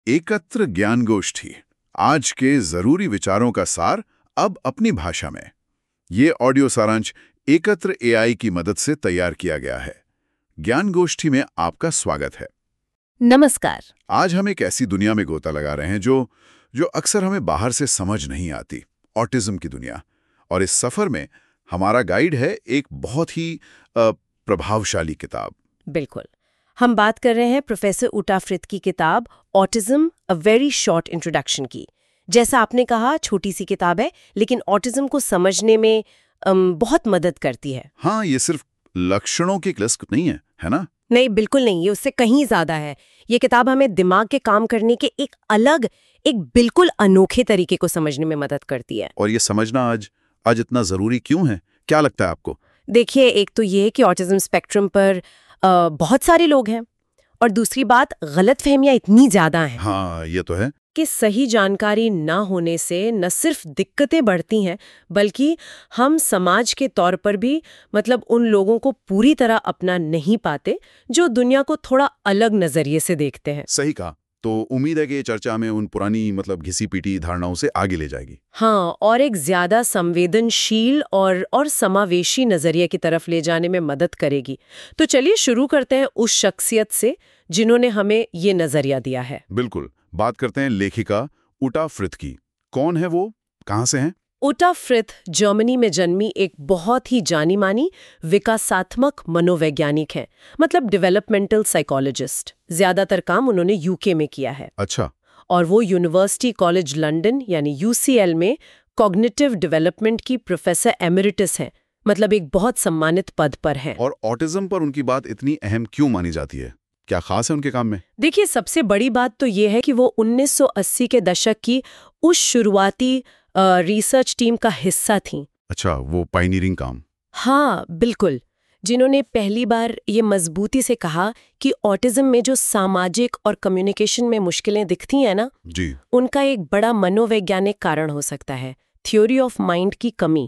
एकत्र ज्ञान गोष्ठी, आज के जरूरी विचारों का सार अब अपनी भाषा में। ये ऑडियो सारांश एकत्र एआई की मदद से तैयार किया गया है। ज्ञान गोष्ठी में आपका स्वागत है। नमस्कार। आज हम एक ऐसी दुनिया में गोता लगा रहे हैं जो अक्सर हमें बाहर से समझ नहीं आती, ऑटिज्म की दुनिया। और इस सफर में हमारा गाइड है एक बहुत ही प्रभावशाली किताब। बिल्कुल, हम बात कर रहे हैं प्रोफेसर उटा फ्रिथ की किताब autism a very short introduction की। जैसा आपने कहा, छोटी सी किताब है, लेकिन ऑटिज्म को समझने में बहुत मदद करती है। हाँ, ये सिर्फ लक्षणों की लिस्ट नहीं है ना? नहीं, बिल्कुल नहीं, ये उससे कहीं ज्यादा है। ये किताब हमें दिमाग के काम करने के एक बिल्कुल अनोखे तरीके को समझने में मदद करती है। और ये समझना आज इतना जरूरी क्यों है? क्या लगता है आपको? देखिए, एक तो ये कि ऑटिज्म स्पेक्ट्रम पर बहुत सारे लोग हैं, और दूसरी बात, गलतफहमियां इतनी ज्यादा हैं। हाँ, ये तो है कि सही जानकारी ना होने से न सिर्फ दिक्कतें बढ़ती हैं, बल्कि हम समाज के तौर पर भी उन लोगों को पूरी तरह अपना नहीं पाते जो दुनिया को थोड़ा अलग नजरिए से देखते हैं। सही कहा। तो उम्मीद है कि ये चर्चा में उन पुरानी घिसी पीटी धारणाओं से आगे ले जाएगी। हाँ, और एक ज्यादा संवेदनशील और समावेशी नजरिए की तरफ ले जाने में मदद करेगी। तो चलिए शुरू करते हैं उस शख्सियत से जिन्होंने हमें ये नजरिया दिया है। बिल्कुल, बात करते हैं लेखिका उटा फ्रिथ की। कौन है वो, कहाँ से हैं? उटा फ्रिथ जर्मनी में जन्मी एक बहुत ही जानी मानी विकासात्मक मनोवैज्ञानिक हैं, डेवलपमेंटल साइकोलॉजिस्ट। ज्यादातर काम उन्होंने यूके में किया है। अच्छा। और वो यूनिवर्सिटी कॉलेज लंदन यानी यूसीएल में कॉग्निटिव डेवलपमेंट की प्रोफेसर एमेरिटस हैं। एक बहुत सम्मानित पद पर हैं। और ऑटिज्म पर उनकी बात इतनी अहम क्यों मानी जाती है? क्या खास है उनके काम में? देखिए, सबसे बड़ी बात तो ये है कि वो 1980 के दशक की उस शुरुआती रिसर्च टीम का हिस्सा थीं। अच्छा, वो पायनियरिंग काम। हाँ, बिल्कुल, जिन्होंने पहली बार ये मजबूती से कहा कि ऑटिज्म में जो सामाजिक और कम्युनिकेशन में मुश्किलें दिखती हैं ना जी, उनका एक बड़ा मनोवैज्ञानिक कारण हो सकता है, थ्योरी ऑफ माइंड की कमी।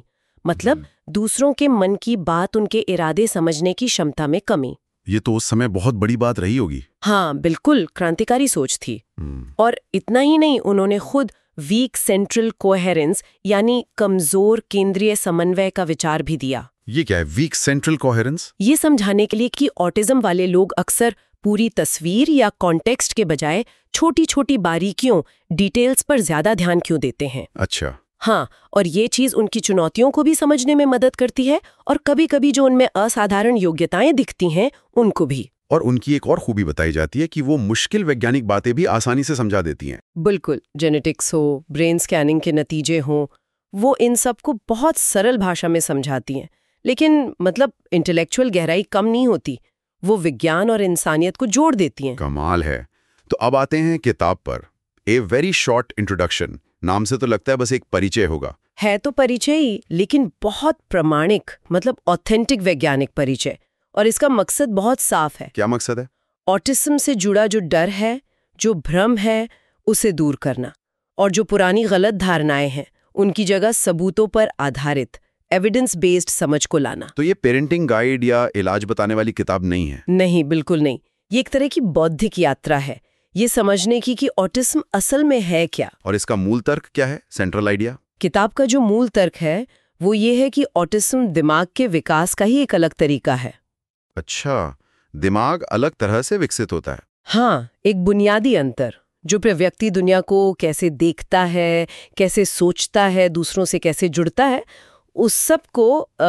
दूसरों के मन की बात, उनके इरादे समझने की क्षमता में कमी। ये तो उस समय बहुत बड़ी बात रही होगी। हाँ, बिल्कुल, क्रांतिकारी सोच थी। और इतना ही नहीं, उन्होंने खुद वीक सेंट्रल कोहेरेंस यानी कमजोर केंद्रीय समन्वय का विचार भी दिया। ये क्या है, वीक सेंट्रल कोहेरेंस? ये समझाने के लिए कि ऑटिज्म वाले लोग अक्सर पूरी तस्वीर या कॉन्टेक्स्ट के बजाय छोटी छोटी बारीकियों, डिटेल्स पर ज्यादा ध्यान क्यों देते हैं। अच्छा। हाँ, और ये चीज उनकी चुनौतियों को भी समझने में मदद करती है, और कभी कभी जो उनमें असाधारण योग्यताएं दिखती हैं उनको भी। और उनकी एक और खूबी बताई जाती है कि वो मुश्किल वैज्ञानिक बातें भी आसानी से समझा देती हैं। बिल्कुल, जेनेटिक्स हो, ब्रेन स्कैनिंग के नतीजे हों, वो इन सबको बहुत सरल भाषा में समझाती हैं। लेकिन इंटेलेक्चुअल गहराई कम नहीं होती, वो विज्ञान और इंसानियत को जोड़ देती हैं। कमाल है। तो अब आते हैं किताब पर। ए वेरी शॉर्ट इंट्रोडक्शन, नाम से तो लगता है बस एक परिचय होगा। है तो परिचय ही, लेकिन बहुत प्रामाणिक, ऑथेंटिक वैज्ञानिक परिचय। और इसका मकसद बहुत साफ है। क्या मकसद है? ऑटिज्म से जुड़ा जो डर है, जो भ्रम है, उसे दूर करना, और जो पुरानी गलत धारणाएं हैं उनकी जगह सबूतों पर आधारित एविडेंस बेस्ड समझ को लाना। तो ये पेरेंटिंग गाइड या इलाज बताने वाली किताब नहीं है? नहीं, बिल्कुल नहीं। ये एक तरह की बौद्धिक यात्रा है, ये समझने की कि ऑटिज्म असल में है क्या। और इसका मूल तर्क क्या है, सेंट्रल आइडिया? किताब का जो मूल तर्क है वो ये है कि ऑटिज्म दिमाग के विकास का ही एक अलग तरीका है। अच्छा, दिमाग अलग तरह से विकसित होता है। हाँ, एक बुनियादी अंतर जो व्यक्ति दुनिया को कैसे देखता है, कैसे सोचता है, दूसरों से कैसे जुड़ता है, उस सब को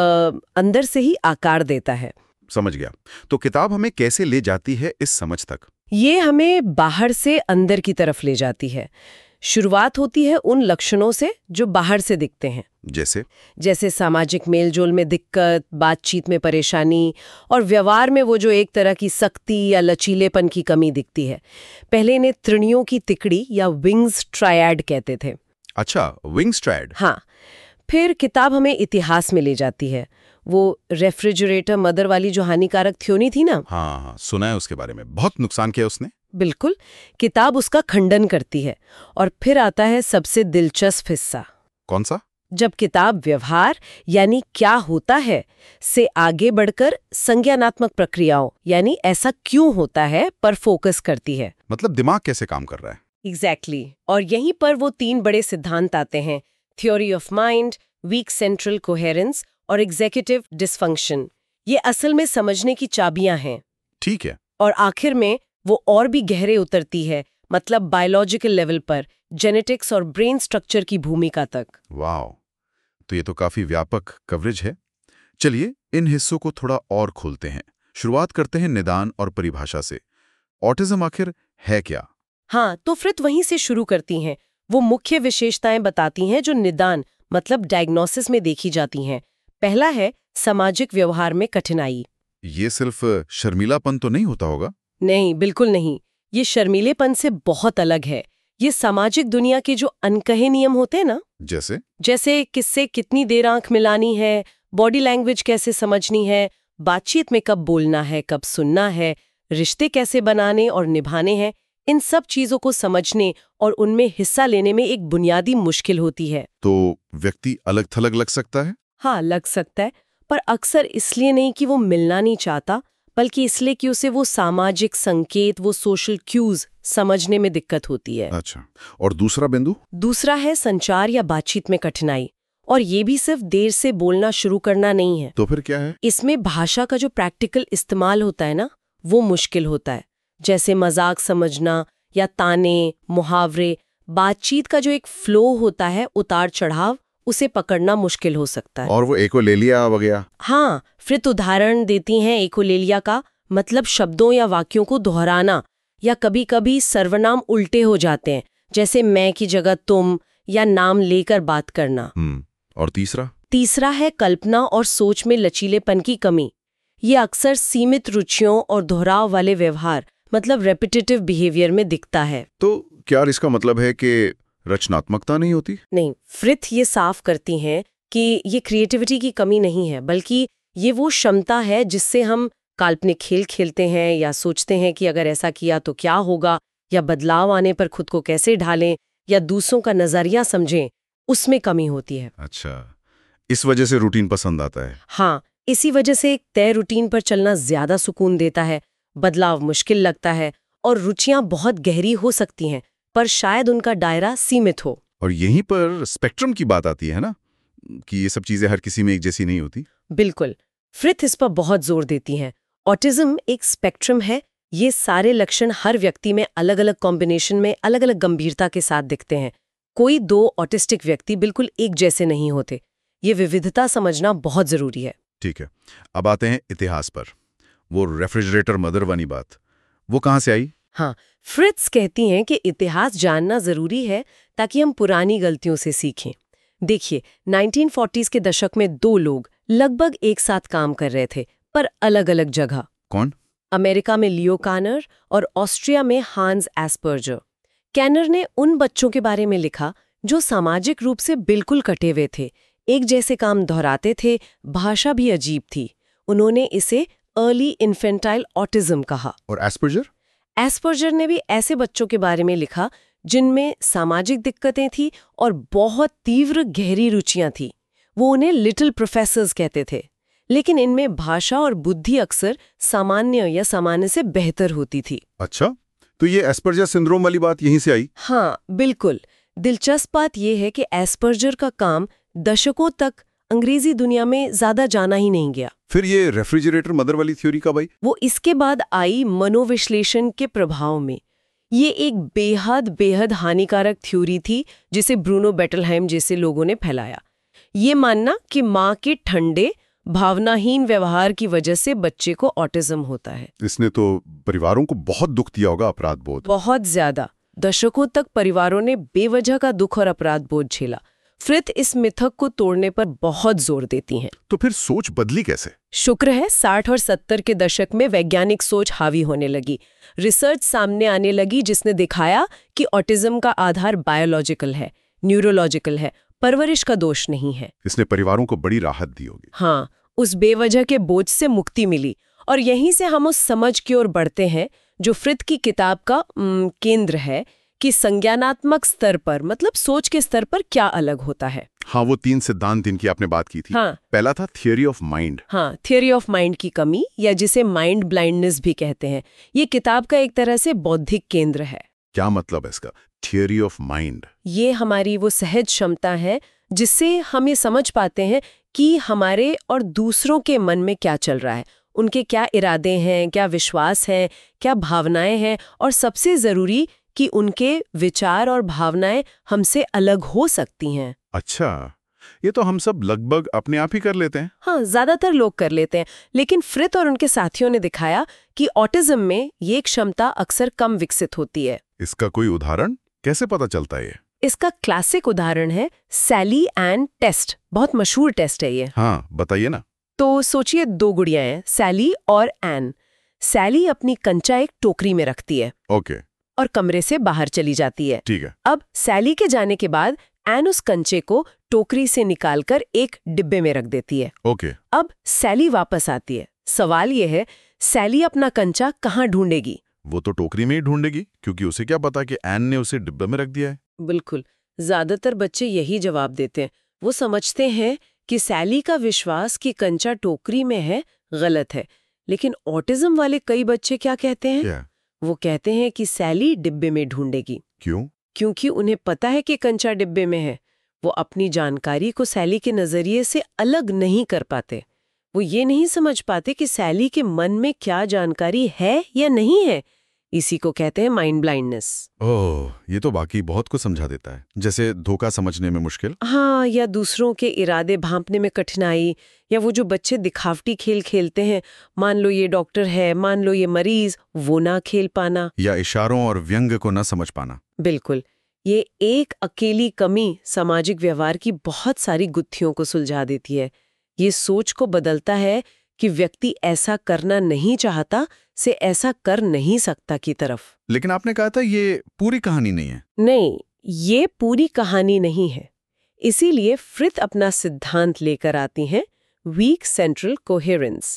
अंदर से ही आकार देता है। समझ गया। तो किताब हमें कैसे ले जाती है इस समझ तक? ये हमें बाहर से अंदर की तरफ ले जाती है। शुरुआत होती है उन लक्षणों से जो बाहर से दिखते हैं, जैसे सामाजिक मेलजोल में दिक्कत, बातचीत में परेशानी, और व्यवहार में वो जो एक तरह की सख्ती या लचीलेपन की कमी दिखती है। पहले इन्हें त्रिणियों की तिकड़ी या विंग्स ट्रायड कहते थे। अच्छा, विंग्स ट्रायड। हाँ, फिर किताब हमें इतिहास में ले जाती है। वो रेफ्रिजरेटर मदर वाली जो हानिकारक थ्योरी थी ना, हाँ, सुना है उसके बारे में, बहुत नुकसान किया उसने। बिल्कुल, किताब उसका खंडन करती है। और फिर आता है सबसे दिलचस्प हिस्सा। कौन सा? जब किताब व्यवहार यानी क्या होता है से आगे बढ़कर संज्ञानात्मक प्रक्रियाओं यानी ऐसा क्यों होता है पर फोकस करती है। दिमाग कैसे काम कर रहा है। एग्जैक्टली और यहीं पर वो 3 बड़े सिद्धांत आते हैं, theory of mind, weak central coherence और एग्जीक्यूटिव डिसफंक्शन। ये असल में समझने की चाबियां हैं। ठीक है। और आखिर में वो और भी गहरे उतरती है, मतलब बायोलॉजिकल लेवल पर, जेनेटिक्स और ब्रेन स्ट्रक्चर की भूमिका तक। वाह, तो ये तो काफी व्यापक कवरेज है। चलिए इन हिस्सों को थोड़ा और खोलते हैं। शुरुआत करते हैं निदान और परिभाषा से। ऑटिज्म आखिर है क्या? हाँ, तो फ्रिथ वहीं से शुरू करती हैं। वो मुख्य विशेषताएं बताती हैं जो निदान मतलब डायग्नोसिस में देखी जाती हैं। पहला है सामाजिक व्यवहार में कठिनाई। ये सिर्फ शर्मीलापन तो नहीं होता होगा? नहीं, बिल्कुल नहीं। ये शर्मीलेपन से बहुत अलग है। ये सामाजिक दुनिया के जो अनकहे नियम होते हैं ना, जैसे किससे कितनी देर आंख मिलानी है, बॉडी लैंग्वेज कैसे समझनी है, बातचीत में कब बोलना है, कब सुनना है, रिश्ते कैसे बनाने और निभाने हैं, इन सब चीजों को समझने और उनमें हिस्सा लेने में एक बुनियादी मुश्किल होती है। तो व्यक्ति अलग थलग लग सकता है? हाँ, लग सकता है, पर अक्सर इसलिए नहीं कि वो मिलना नहीं चाहता, बल्कि इसलिए कि उसे वो सामाजिक संकेत, वो सोशल क्यूज समझने में दिक्कत होती है। अच्छा, और दूसरा बिंदु? दूसरा है संचार या बातचीत में कठिनाई। और ये भी सिर्फ देर से बोलना शुरू करना नहीं है। तो फिर क्या है? इसमें भाषा का जो प्रैक्टिकल इस्तेमाल होता है ना, वो मुश्किल होता है। जैसे मजाक समझना या ताने, मुहावरे, बातचीत का जो एक फ्लो होता है, उतार चढ़ाव, उसे पकड़ना मुश्किल हो सकता है। और वो एकोलेलिया वगैरह? हाँ, फिर उदाहरण देती हैं एकोलेलिया का, मतलब शब्दों या वाक्यों को दोहराना, या कभी-कभी सर्वनाम उल्टे हो जाते हैं, जैसे मैं की जगह तुम, या नाम लेकर बात करना। और तीसरा है कल्पना और सोच में लचीलेपन की कमी। ये अक्सर सीमित रुचियों और दोहराव वाले व्यवहार, मतलब रेपिटेटिव बिहेवियर में दिखता है। तो क्या इसका मतलब है कि रचनात्मकता नहीं होती? नहीं, फ्रिथ ये साफ करती हैं कि ये क्रिएटिविटी की कमी नहीं है, बल्कि ये वो क्षमता है जिससे हम काल्पनिक खेल खेलते हैं या सोचते हैं कि अगर ऐसा किया तो क्या होगा, या बदलाव आने पर खुद को कैसे ढालें, या दूसरों का नजरिया समझें, उसमें कमी होती है। अच्छा, इस वजह से रूटीन पसंद आता है? हाँ, इसी वजह से एक तय रूटीन पर चलना ज्यादा सुकून देता है, बदलाव मुश्किल लगता है, और रुचियां बहुत गहरी हो सकती हैं, पर शायद उनका दायरा सीमित हो। और यहीं पर स्पेक्ट्रम की बात आती है ना, कि ये सब चीजें हर किसी में एक जैसी नहीं होती। बिल्कुल, फ्रिथ इस पर बहुत जोर देती हैं। ऑटिज्म एक स्पेक्ट्रम है। ये सारे लक्षण हर व्यक्ति में अलग अलग कॉम्बिनेशन में अलग अलग गंभीरता के साथ दिखते हैं। कोई 2 ऑटिस्टिक व्यक्ति बिल्कुल एक जैसे नहीं होते। ये विविधता समझना बहुत जरूरी है। ठीक है, अब आते हैं इतिहास पर। वो रेफ्रिजरेटर मदर वाली बात, वो कहाँ से आई? हाँ, फ्रिट्स कहती हैं कि इतिहास जानना जरूरी है ताकि हम पुरानी गलतियों से सीखें। देखिए, 1940s के दशक में 2 लोग लगभग एक साथ काम कर रहे थे, पर अलग अलग जगह। कौन? अमेरिका में लियो कानर और ऑस्ट्रिया में हांस एस्पर्जर। कैनर ने उन बच्चों के बारे में लिखा जो सामाजिक रूप से बिल्कुल कटे हुए थे, एक जैसे काम दोहराते थे, भाषा भी अजीब थी। उन्होंने इसे अर्ली इन्फेंटाइल ऑटिज्म कहा। और एस्पर्जर ने भी ऐसे बच्चों के बारे में लिखा जिनमें सामाजिक दिक्कतें थी और बहुत तीव्र गहरी रुचियां थी। वो उन्हें लिटिल प्रोफेसर्स कहते थे, लेकिन इनमें भाषा और बुद्धि अक्सर सामान्य या सामान्य से बेहतर होती थी। अच्छा, तो ये एस्पर्जर सिंड्रोम वाली बात यहीं से आई? हाँ, बिल्कुल। दिलचस्प बात यह है कि एस्पर्जर का काम दशकों तक अंग्रेजी दुनिया में ज्यादा जाना ही नहीं गया। फिर ये रेफ्रिजरेटर मदर वाली थ्योरी कब आई? वो इसके बाद आई मनोविश्लेषण के प्रभाव में। ये एक बेहद हानिकारक थ्योरी थी जिसे ब्रूनो बेटलहाइम जैसे लोगों ने फैलाया। ये मानना कि माँ के ठंडे भावनाहीन व्यवहार की वजह से बच्चे को ऑटिज्म होता है। इसने तो परिवारों को बहुत दुख दिया होगा, अपराध बोध। बहुत ज्यादा। दशकों तक परिवारों ने बेवजह का दुख और अपराध बोध झेला। फ्रिथ इस मिथक को तोड़ने पर बहुत जोर देती हैं। तो फिर सोच बदली कैसे? शुक्र है 60 और 70 के दशक में वैज्ञानिक सोच हावी होने लगी। रिसर्च सामने आने लगी जिसने दिखाया कि ऑटिज्म का आधार बायोलॉजिकल है, न्यूरोलॉजिकल है, परवरिश का दोष नहीं है। इसने परिवारों को बड़ी राहत दी होगी। हाँ, उस बेवजह के बोझ से मुक्ति मिली। और यहीं से हम उस समझ की ओर बढ़ते हैं जो फ्रिथ की किताब का केंद्र है, कि संज्ञानात्मक स्तर पर, मतलब सोच के स्तर पर क्या अलग होता है। हाँ, वो 3 सिद्धांत इनकी आपने बात की थी। हाँ, पहला था थियरी ऑफ माइंड। हाँ, थियरी ऑफ माइंड की कमी, या जिसे माइंड ब्लाइंडनेस भी कहते हैं। ये किताब का एक तरह से बौद्धिक केंद्र है। क्या मतलब है इसका? Theory of mind. ये हमारी वो सहज क्षमता है जिससे हम ये समझ पाते हैं कि हमारे और दूसरों के मन में क्या चल रहा है, उनके क्या इरादे हैं, क्या विश्वास है, क्या भावनाएं हैं, और सबसे जरूरी कि उनके विचार और भावनाएं हमसे अलग हो सकती हैं। अच्छा, ये तो हम सब लगभग अपने आप ही कर लेते हैं। हाँ, ज्यादातर लोग कर लेते हैं, लेकिन फ्रिथ और उनके साथियों ने दिखाया कि ऑटिज्म में ये क्षमता अक्सर कम विकसित होती है। इसका कोई उदाहरण? कैसे पता चलता है ये? इसका क्लासिक उदाहरण है सैली एंड टेस्ट। बहुत मशहूर टेस्ट है ये। हाँ, बताइए ना। तो सोचिए, 2 गुड़ियां हैं, सैली और एन। सैली अपनी कंचा एक टोकरी में रखती है। ओके। और कमरे से बाहर चली जाती है। ठीक है। अब सैली के जाने के बाद एन उस कंचे को टोकरी से निकालकर एक डिब्बे में रख देती है। ओके। अब सैली वापस आती है। सवाल यह है, सैली अपना कंचा कहाँ ढूंढेगी? वो तो टोकरी में ही ढूंढेगी, क्योंकि उसे क्या पता कि एन ने उसे डिब्बे में रख दिया है। बिल्कुल, ज्यादातर बच्चे यही जवाब देते हैं। वो समझते हैं कि सैली का विश्वास कि कंचा टोकरी में है गलत है। लेकिन ऑटिज्म वाले कई बच्चे क्या कहते हैं? क्या? वो कहते हैं कि सैली डिब्बे में ढूंढेगी। क्यों? क्योंकि उन्हें पता है कि कंचा डिब्बे में है। वो अपनी जानकारी को सैली के नजरिए से अलग नहीं कर पाते। वो ये नहीं समझ पाते कि सैली के मन में क्या जानकारी है या नहीं है। इसी को कहते हैं माइंड ब्लाइंडनेस। ओह, ये तो बाकी बहुत कुछ समझा देता है। जैसे धोखा समझने में मुश्किल। हाँ, या दूसरों के इरादे भांपने में कठिनाई, या वो जो बच्चे दिखावटी खेल खेलते हैं, मान लो ये डॉक्टर है, मान लो ये मरीज, वो ना खेल पाना। या इशारों और व्यंग को न समझ पाना। बिल्कुल, ये एक अकेली कमी सामाजिक व्यवहार की बहुत सारी गुत्थियों को सुलझा देती है। ये सोच को बदलता है कि व्यक्ति ऐसा करना नहीं चाहता से ऐसा कर नहीं सकता की तरफ। लेकिन आपने कहा था ये पूरी कहानी नहीं है। नहीं, ये पूरी कहानी नहीं है। इसीलिए फ्रिथ अपना सिद्धांत लेकर आती हैं, weak central coherence,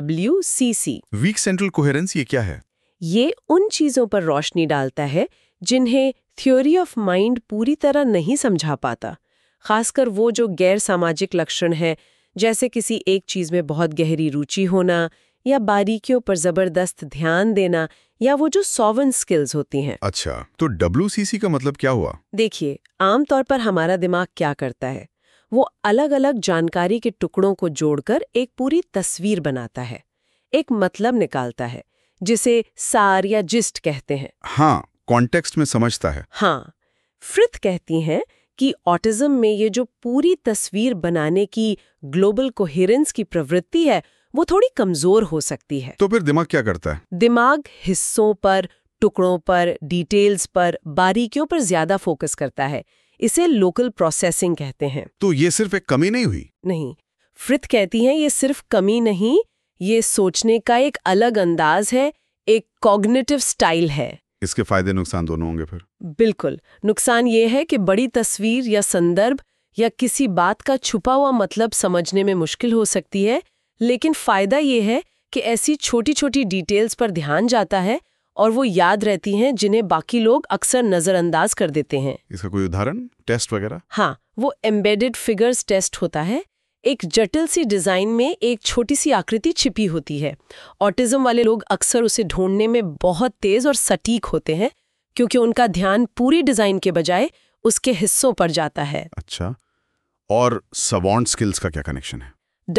WCC। Weak central coherence ये क्या है? ये उन चीजों पर रोशनी डालता है जिन्हें थ्योरी ऑफ माइंड पूरी तरह नहीं समझा पाता। खासकर वो जो गैर सामाजिक लक्षण है, जैसे किसी एक चीज में बहुत गहरी रुचि होना, या बारीकियों पर जबरदस्त ध्यान देना, या वो जो सॉवन स्किल्स होती हैं। अच्छा, तो WCC का मतलब क्या हुआ? देखिए, आमतौर पर हमारा दिमाग क्या करता है, वो अलग अलग जानकारी के टुकड़ों को जोड़कर एक पूरी तस्वीर बनाता है, एक मतलब निकालता है, जिसे सार या जिस्ट कहते हैं। हाँ, कॉन्टेक्स्ट में समझता है। हाँ, फ्रिथ कहती हैं कि ऑटिज्म में ये जो पूरी तस्वीर बनाने की ग्लोबल कोहेरेंस की प्रवृत्ति है, वो थोड़ी कमजोर हो सकती है। तो फिर दिमाग क्या करता है? दिमाग हिस्सों पर, टुकड़ों पर, डिटेल्स पर, बारीकियों पर ज्यादा फोकस करता है। इसे लोकल प्रोसेसिंग कहते हैं। तो ये सिर्फ एक कमी नहीं हुई? नहीं, फ्रिथ कहती हैं ये सिर्फ कमी नहीं, ये सोचने का एक अलग अंदाज है, एक कॉग्निटिव स्टाइल है। इसके फायदे नुकसान दोनों होंगे फिर? बिल्कुल। नुकसान ये है कि बड़ी तस्वीर या संदर्भ या किसी बात का छुपा हुआ मतलब समझने में मुश्किल हो सकती है, लेकिन फायदा ये है कि ऐसी छोटी छोटी डिटेल्स पर ध्यान जाता है और वो याद रहती हैं जिन्हें बाकी लोग अक्सर नजरअंदाज कर देते हैं। इसका कोई उदाहरण, टेस्ट वगैरह? हाँ, वो एम्बेडेड फिगर्स टेस्ट होता है। एक जटिल सी डिजाइन में एक छोटी सी आकृति छिपी होती है। ऑटिज्म वाले लोग अक्सर उसे ढूंढने में बहुत तेज और सटीक होते हैं, क्योंकि उनका ध्यान पूरी डिजाइन के बजाय उसके हिस्सों पर जाता है। अच्छा, और सवांट स्किल्स का क्या कनेक्शन है?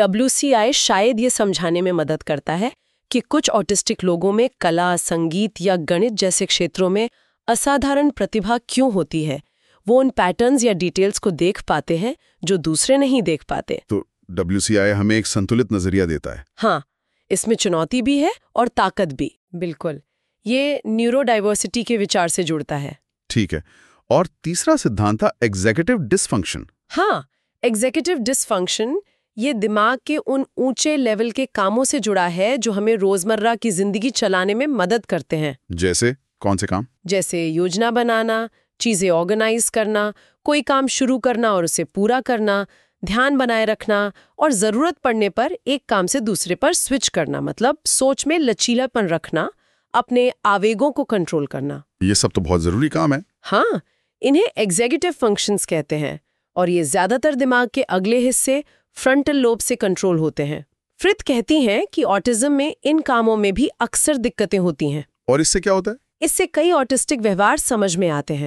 WCI शायद ये समझाने में मदद करता है कि कुछ ऑटिस्टिक लोगों में कला, संगीत या गणित जैसे क्षेत्रों में असाधारण प्रतिभा क्यों होती है। वो उन पैटर्न्स या डिटेल्स को देख पाते हैं जो दूसरे नहीं देख पाते। तो WCI हमें एक संतुलित नजरिया देता है। हाँ, इसमें चुनौती भी है और ताकत भी। बिल्कुल, ये न्यूरोडाइवर्सिटी के विचार से जुड़ता है। ठीक है, और तीसरा सिद्धांत था एग्जीक्यूटिव डिसफंक्शन। हाँ, एग्जीक्यूटिव डिसफंक्शन ये दिमाग के उन ऊंचे लेवल के कामों से जुड़ा है जो हमें रोजमर्रा की जिंदगी चलाने में मदद करते हैं। जैसे कौन से काम? जैसे योजना बनाना, चीजें ऑर्गेनाइज करना, कोई काम शुरू करना और उसे पूरा करना, ध्यान बनाए रखना, और जरूरत पड़ने पर एक काम से दूसरे पर स्विच करना, मतलब सोच में लचीलापन रखना, अपने आवेगों को कंट्रोल करना। ये सब तो बहुत जरूरी काम है। हाँ, इन्हें एग्जीक्यूटिव फंक्शंस कहते हैं, और ये ज्यादातर दिमाग के अगले हिस्से फ्रंटल लोब से कंट्रोल होते हैं। फ्रिथ कहती हैं कि ऑटिज्म में इन कामों में भी अक्सर दिक्कतें होती हैं। और इससे क्या होता है? इससे कई ऑटिस्टिक व्यवहार समझ में आते हैं।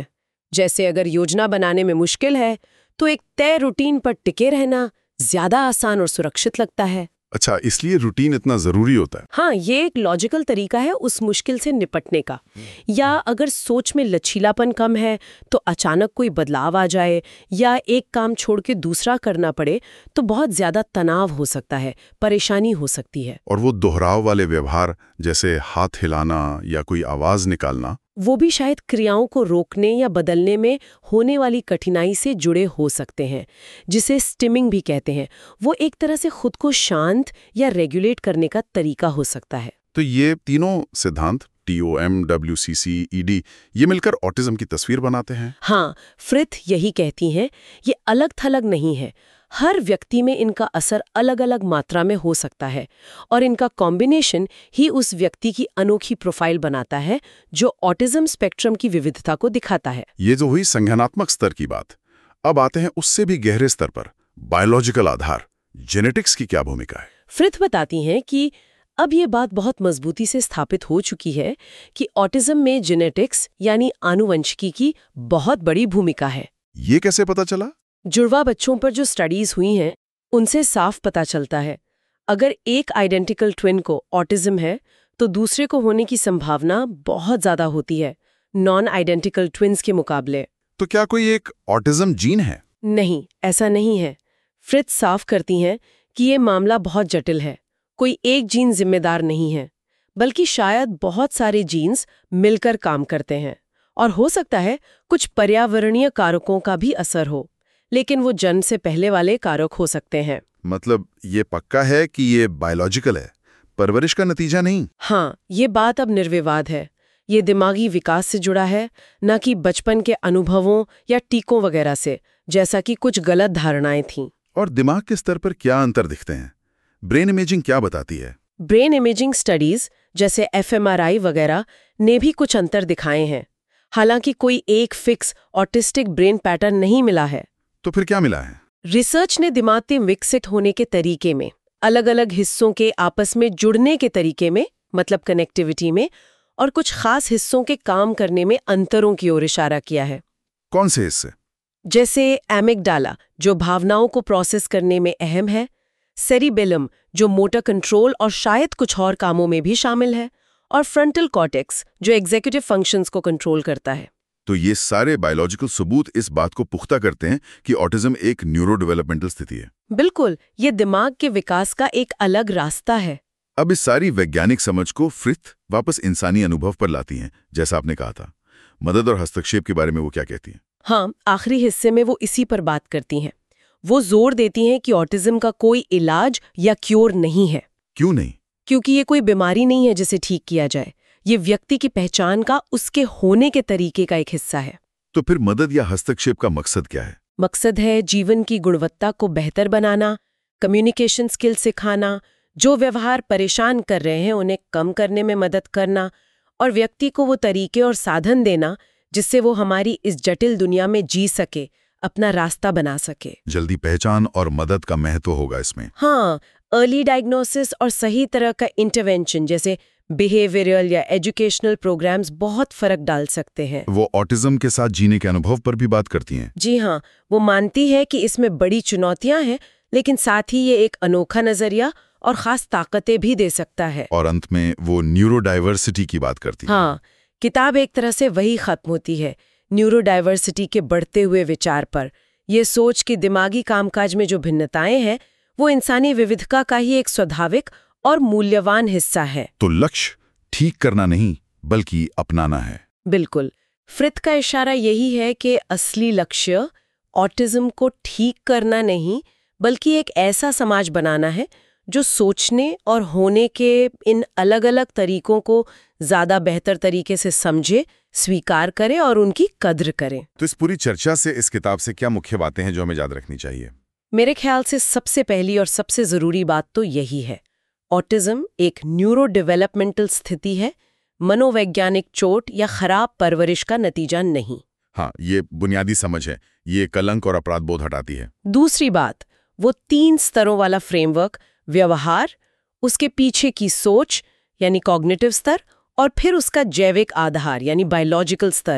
जैसे अगर योजना बनाने में मुश्किल है तो एक तय रूटीन पर टिके रहना ज्यादा आसान और सुरक्षित लगता है। अच्छा, इसलिए रूटीन इतना जरूरी होता है। हाँ, ये एक लॉजिकल तरीका है उस मुश्किल से निपटने का। या अगर सोच में लचीलापन कम है तो अचानक कोई बदलाव आ जाए या एक काम छोड़ के दूसरा करना पड़े तो बहुत ज्यादा तनाव हो सकता है, परेशानी हो सकती है। और वो दोहराव वाले व्यवहार जैसे हाथ हिलाना या कोई आवाज निकालना, वो भी शायद क्रियाओं को रोकने या बदलने में होने वाली कठिनाई से जुड़े हो सकते हैं, जिसे स्टिमिंग भी कहते हैं। वो एक तरह से खुद को शांत या रेगुलेट करने का तरीका हो सकता है। तो ये तीनों सिद्धांत TOM, WCC, ED ये मिलकर ऑटिज्म की तस्वीर बनाते हैं। हाँ, फ्रिथ यही कहती हैं, ये अलग थलग नहीं है। हर व्यक्ति में इनका असर अलग अलग मात्रा में हो सकता है और इनका कॉम्बिनेशन ही उस व्यक्ति की अनोखी प्रोफाइल बनाता है जो ऑटिज्म स्पेक्ट्रम की विविधता को दिखाता है। ये जो हुई संज्ञानात्मक स्तर की बात, अब आते हैं उससे भी गहरे स्तर पर, बायोलॉजिकल आधार, जेनेटिक्स की क्या भूमिका है। फ्रिथ बताती हैं कि अब ये बात बहुत मजबूती से स्थापित हो चुकी है कि ऑटिज्म में जेनेटिक्स यानी आनुवंशिकी की बहुत बड़ी भूमिका है। ये कैसे पता चला? जुड़वा बच्चों पर जो स्टडीज हुई हैं उनसे साफ पता चलता है, अगर एक आइडेंटिकल ट्विन को ऑटिज्म है तो दूसरे को होने की संभावना बहुत ज्यादा होती है नॉन आइडेंटिकल ट्विन्स के मुकाबले। तो क्या कोई एक ऑटिज्म जीन है? नहीं, ऐसा नहीं है। फ्रिथ साफ करती हैं कि ये मामला बहुत जटिल है। कोई एक जीन जिम्मेदार नहीं है, बल्कि शायद बहुत सारे जीन्स मिलकर काम करते हैं और हो सकता है कुछ पर्यावरणीय कारकों का भी असर हो, लेकिन वो जन्म से पहले वाले कारक हो सकते हैं। मतलब ये पक्का है कि ये बायोलॉजिकल है, परवरिश का नतीजा नहीं? हाँ, ये बात अब निर्विवाद है। ये दिमागी विकास से जुड़ा है, न कि बचपन के अनुभवों या टीकों वगैरह से, जैसा कि कुछ गलत धारणाएं थीं। और दिमाग के स्तर पर क्या अंतर दिखते हैं? ब्रेन इमेजिंग क्या बताती है? ब्रेन इमेजिंग स्टडीज जैसे fMRI वगैरह ने भी कुछ अंतर दिखाए हैं। हालांकि कोई एक फिक्स ऑटिस्टिक ब्रेन पैटर्न नहीं मिला है। तो फिर क्या मिला है? रिसर्च ने दिमाग के विकसित होने के तरीके में, अलग अलग हिस्सों के आपस में जुड़ने के तरीके में, मतलब कनेक्टिविटी में, और कुछ खास हिस्सों के काम करने में अंतरों की ओर इशारा किया है। कौन से हिस्से? जैसे एमिगडाला जो भावनाओं को प्रोसेस करने में अहम है, सेरिबेलम जो मोटर कंट्रोल और शायद कुछ और कामों में भी शामिल है, और फ्रंटल कॉर्टेक्स जो एग्जीक्यूटिव फंक्शंस को कंट्रोल करता है। तो ये सारे बायोलॉजिकल सबूत इस बात को पुख्ता करते हैं कि ऑटिज्म एक न्यूरो डेवलपमेंटल स्थिति है। बिल्कुल, ये दिमाग के विकास का एक अलग रास्ता है। अब इस सारी वैज्ञानिक समझ को फ्रिथ वापस इंसानी अनुभव पर लाती हैं, जैसा आपने कहा था। मदद और हस्तक्षेप के बारे में वो क्या कहती हैं? हाँ, आखिरी हिस्से में वो इसी पर बात करती हैं। वो जोर देती हैं कि ऑटिज्म का कोई इलाज या क्योर नहीं है। क्यों नहीं? क्योंकि ये कोई बीमारी नहीं है जिसे ठीक किया जाए। ये व्यक्ति की पहचान का, उसके होने के तरीके का एक हिस्सा है। तो फिर मदद या हस्तक्षेप का मकसद क्या है? मकसद है जीवन की गुणवत्ता को बेहतर बनाना, कम्युनिकेशन स्किल सिखाना, जो व्यवहार परेशान कर रहे हैं उन्हें कम करने में मदद करना, और व्यक्ति को वो तरीके और साधन देना जिससे वो हमारी इस जटिल दुनिया में जी सके, अपना रास्ता बना सके। जल्दी पहचान और मदद का महत्व होगा इसमें। हाँ, अर्ली डायग्नोसिस और सही तरह का इंटरवेंशन जैसे बिहेवियरल या एजुकेशनल प्रोग्राम्स बहुत फर्क डाल सकते हैं। वो ऑटिज्म के साथ जीने के अनुभव पर भी बात करती हैं। जी हाँ, वो मानती है कि इसमें बड़ी चुनौतियां हैं, लेकिन साथ ही ये एक अनोखा नजरिया और खास ताकतें भी दे सकता है। और अंत में वो न्यूरो डाइवर्सिटी की बात करती है। हाँ, किताब एक तरह से वही खत्म होती है, न्यूरो डाइवर्सिटी के बढ़ते हुए विचार पर। ये सोच कि दिमागी कामकाज में जो भिन्नताएं हैं वो इंसानी विविधता का ही एक स्वाभाविक और मूल्यवान हिस्सा है। तो लक्ष्य ठीक करना नहीं बल्कि अपनाना है। बिल्कुल, फ्रिथ का इशारा यही है कि असली लक्ष्य ऑटिज्म को ठीक करना नहीं बल्कि एक ऐसा समाज बनाना है जो सोचने और होने के इन अलग अलग तरीकों को ज्यादा बेहतर तरीके से समझे, स्वीकार करे और उनकी कद्र करे। तो इस पूरी चर्चा से, इस किताब से क्या मुख्य बातें हैं जो हमें याद रखनी चाहिए? मेरे ख्याल से सबसे पहली और सबसे जरूरी बात तो यही है, ऑटिज्म एक न्यूरो डेवलपमेंटल स्थिति है, मनोवैज्ञानिक चोट या खराब परवरिश का नतीजा नहीं। हाँ, ये बुनियादी समझ है, ये कलंक और अपराध बोध हटाती है। दूसरी बात, वो 3 स्तरों वाला फ्रेमवर्क, व्यवहार, उसके पीछे की सोच यानी कॉग्निटिव स्तर, और फिर उसका जैविक आधार यानी बायोलॉजिकल स्तर,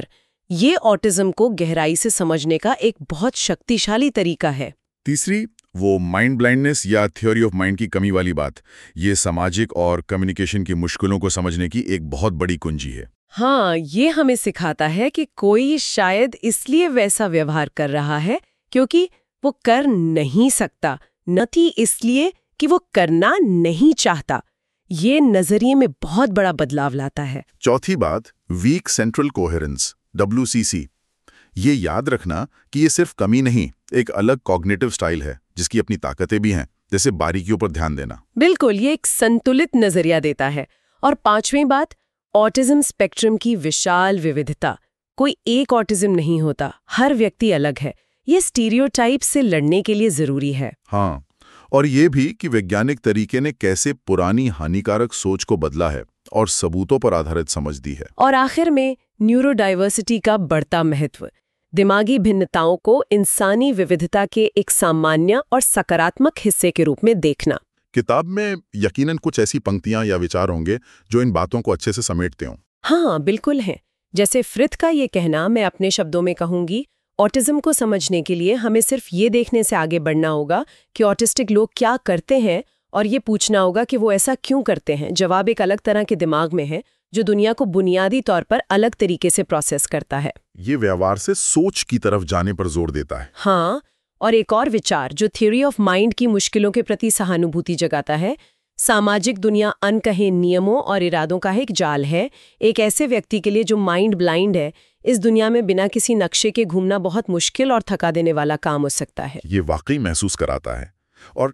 ये ऑटिज्म को गहराई से समझने का एक बहुत शक्तिशाली तरीका है। तीसरी, वो माइंड ब्लाइंडनेस या थ्योरी ऑफ माइंड की कमी वाली बात, ये सामाजिक और कम्युनिकेशन की मुश्किलों को समझने की एक बहुत बड़ी कुंजी है। हाँ, ये हमें सिखाता है कि कोई शायद इसलिए वैसा व्यवहार कर रहा है क्योंकि वो कर नहीं सकता, न कि इसलिए कि वो करना नहीं चाहता। ये नजरिए में बहुत बड़ा बदलाव लाता है। चौथी बात, वीक सेंट्रल कोहेरेंस, WCC। ये याद रखना कि ये सिर्फ कमी नहीं, एक अलग कॉग्निटिव स्टाइल है जिसकी अपनी ताकतें भी हैं, जैसे बारीकियों पर ध्यान देना। बिल्कुल, ये एक संतुलित नजरिया देता है। और पांचवी बात, ऑटिज्म स्पेक्ट्रम की विशाल विविधता। कोई एक ऑटिज्म नहीं होता, हर व्यक्ति अलग है। ये स्टीरियोटाइप से लड़ने के लिए जरूरी है। हाँ, और ये भी कि वैज्ञानिक तरीके ने कैसे पुरानी हानिकारक सोच को बदला है और सबूतों पर आधारित समझ दी है। और आखिर में न्यूरोडाइवर्सिटी का बढ़ता महत्व, दिमागी भिन्नताओं को इंसानी विविधता के एक सामान्य और सकारात्मक हिस्से के रूप में देखना। किताब में यकीनन कुछ ऐसी पंक्तियां या विचार होंगे जो इन बातों को अच्छे से समेटते हों। हाँ, बिल्कुल है। जैसे फ्रिथ का ये कहना, मैं अपने शब्दों में कहूंगी, ऑटिज्म को समझने के लिए हमें सिर्फ ये देखने से आगे बढ़ना होगा कि ऑटिस्टिक लोग क्या करते हैं और ये पूछना होगा कि वो ऐसा क्यों करते हैं। जवाब एक अलग तरह के दिमाग में है जो दुनिया को बुनियादी तौर पर अलग तरीके से प्रोसेस करता है। ये व्यवहार से सोच की तरफ जाने पर जोर देता है। हाँ, और एक और विचार जो थ्योरी ऑफ माइंड की मुश्किलों के प्रति सहानुभूति जगाता है, सामाजिक दुनिया अनकहे नियमों और इरादों का एक जाल है। एक ऐसे व्यक्ति के लिए जो माइंड ब्लाइंड है, इस दुनिया में बिना किसी नक्शे के घूमना बहुत मुश्किल और थका देने वाला काम हो सकता है। ये वाकई महसूस कराता है। और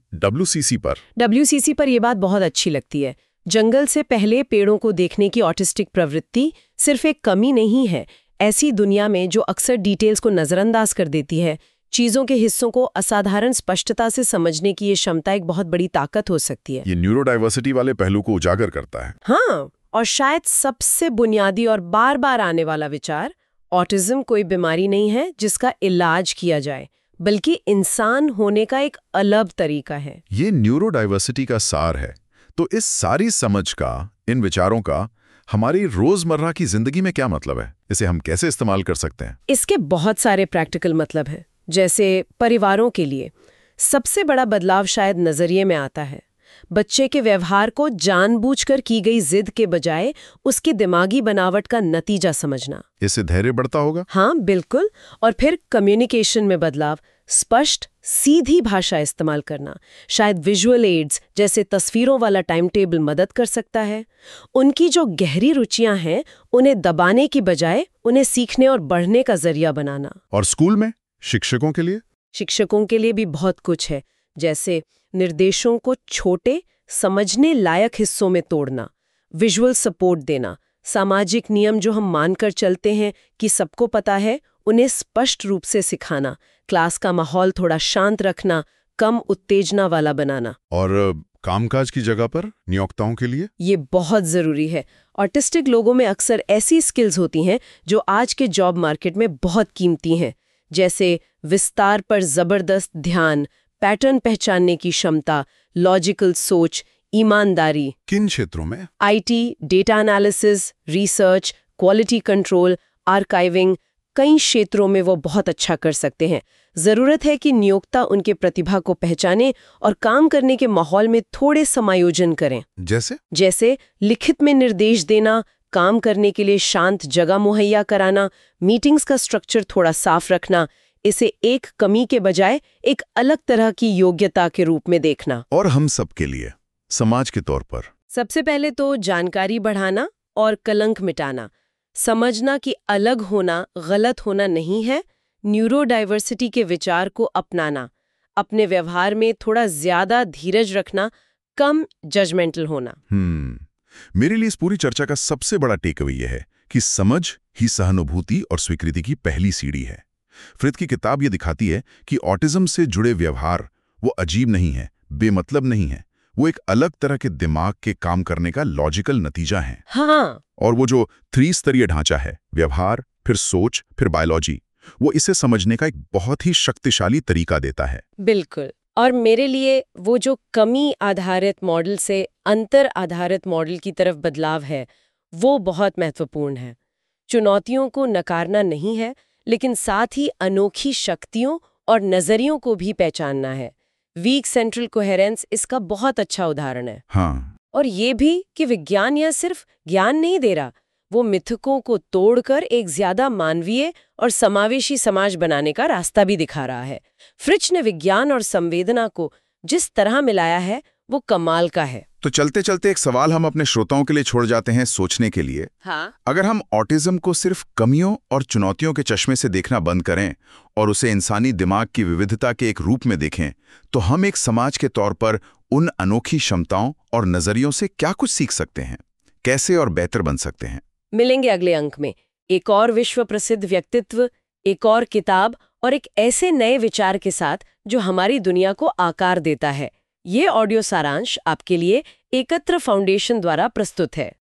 WCC पर यह बात बहुत अच्छी लगती है। जंगल से पहले पेड़ों को देखने की ऑटिस्टिक प्रवृत्ति सिर्फ एक कमी नहीं है। ऐसी दुनिया में जो अक्सर डिटेल्स को नजरअंदाज कर देती है, चीजों के हिस्सों को असाधारण स्पष्टता से समझने की ये क्षमता एक बहुत बड़ी ताकत हो सकती है। ये न्यूरोडाइवर्सिटी वाले पहलू को उजागर करता है। हाँ, और शायद सबसे बुनियादी और बार बार आने वाला विचार, ऑटिज्म कोई बीमारी नहीं है जिसका इलाज किया जाए, बल्कि इंसान होने का एक अलग तरीका है। ये न्यूरोडाइवर्सिटी का सार है। तो इस सारी समझ का, इन विचारों का हमारी रोजमर्रा की जिंदगी में क्या मतलब है? इसे हम कैसे इस्तेमाल कर सकते हैं? इसके बहुत सारे प्रैक्टिकल मतलब हैं। जैसे परिवारों के लिए सबसे बड़ा बदलाव शायद नजरिए में आता है। बच्चे के व्यवहार को जानबूझकर की गई जिद के बजाय उसकी दिमागी बनावट का नतीजा समझना। इससे धैर्य बढ़ता होगा? हाँ, बिल्कुल। और फिर कम्युनिकेशन में बदलाव, स्पष्ट सीधी भाषा इस्तेमाल करना। शायद विजुअल एड्स जैसे तस्वीरों वाला टाइम टेबल मदद कर सकता है। उनकी जो गहरी रुचियां हैं, उन्हें दबाने की बजाय उन्हें सीखने और बढ़ने का जरिया बनाना। और स्कूल में शिक्षकों के लिए? शिक्षकों के लिए भी बहुत कुछ है। जैसे निर्देशों को छोटे, समझने लायक हिस्सों में तोड़ना, विजुअल सपोर्ट देना, सामाजिक नियम जो हम मानकर चलते हैं कि सबको पता है, उन्हें स्पष्ट रूप से सिखाना, क्लास का माहौल थोड़ा शांत रखना, कम उत्तेजना वाला बनाना। और कामकाज की जगह पर नियोक्ताओं के लिए? ये बहुत जरूरी है। ऑटिस्टिक लोगों में अक्सर ऐसी स्किल्स होती हैं जो आज के जॉब मार्केट में बहुत कीमती हैं, जैसे विस्तार पर जबरदस्त ध्यान, पैटर्न पहचानने की क्षमता, लॉजिकल सोच, ईमानदारी। किन क्षेत्रों में? IT, data analysis, research, quality control, archiving, कई क्षेत्रों में वो बहुत अच्छा कर सकते हैं। जरूरत है कि नियोक्ता उनके प्रतिभा को पहचाने और काम करने के माहौल में थोड़े समायोजन करें। जैसे लिखित में निर्देश देना, काम करने के लिए शांत जगह मुहैया कराना, मीटिंग्स का स्ट्रक्चर थोड़ा साफ रखना। इसे एक कमी के बजाय एक अलग तरह की योग्यता के रूप में देखना। और हम सब के लिए, समाज के तौर पर? सबसे पहले तो जानकारी बढ़ाना और कलंक मिटाना। समझना कि अलग होना गलत होना नहीं है। न्यूरोडाइवर्सिटी के विचार को अपनाना, अपने व्यवहार में थोड़ा ज्यादा धीरज रखना, कम जजमेंटल होना। मेरे लिए इस पूरी चर्चा का सबसे बड़ा टेकअवे यह है कि समझ ही सहानुभूति और स्वीकृति की पहली सीढ़ी है। फ्रिथ की किताब ये दिखाती है कि ऑटिज्म से जुड़े व्यवहार वो अजीब नहीं है, बेमतलब नहीं है, वो एक अलग तरह के दिमाग के काम करने का लॉजिकल नतीजा है। हाँ। और वो जो 3 स्तरीय ढांचा है, व्यवहार, फिर सोच, फिर बायोलॉजी, वो इसे समझने का एक बहुत ही शक्तिशाली तरीका देता है। बिल्कुल। और मेरे लिए वो जो कमी आधारित मॉडल से अंतर आधारित मॉडल की तरफ बदलाव है, वो बहुत महत्वपूर्ण है। चुनौतियों को नकारना नहीं है, लेकिन साथ ही अनोखी शक्तियों और नजरियों को भी पहचानना है। वीक सेंट्रल कोहेरेंस इसका बहुत अच्छा उदाहरण है। हाँ। और ये भी कि विज्ञान यह सिर्फ ज्ञान नहीं दे रहा, वो मिथकों को तोड़कर एक ज्यादा मानवीय और समावेशी समाज बनाने का रास्ता भी दिखा रहा है। फ्रिच ने विज्ञान और संवेदना को जिस तरह मिलाया है वो कमाल का है। तो चलते चलते एक सवाल हम अपने श्रोताओं के लिए छोड़ जाते हैं सोचने के लिए। हाँ। अगर हम ऑटिज्म को सिर्फ कमियों और चुनौतियों के चश्मे से देखना बंद करें और उसे इंसानी दिमाग की विविधता के एक रूप में देखें, तो हम एक समाज के तौर पर उन अनोखी क्षमताओं और नजरियों से क्या कुछ सीख सकते हैं, कैसे और बेहतर बन सकते हैं। मिलेंगे अगले अंक में एक और विश्व प्रसिद्ध व्यक्तित्व, एक और किताब और एक ऐसे नए विचार के साथ जो हमारी दुनिया को आकार देता है। ये ऑडियो सारांश आपके लिए एकत्र फाउंडेशन द्वारा प्रस्तुत है।